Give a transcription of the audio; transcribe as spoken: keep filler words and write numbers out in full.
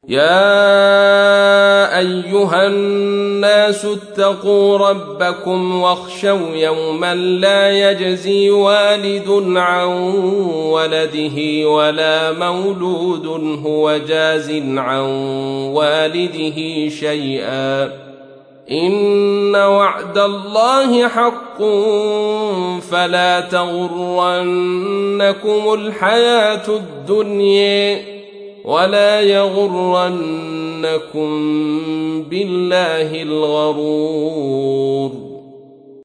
يا أيها الناس اتقوا ربكم واخشوا يوما لا يجزي والد عن ولده ولا مولود هو جاز عن والده شيئا إن وعد الله حق فلا تغرنكم الحياة الدنيا ولا يغرنكم بالله الغرور.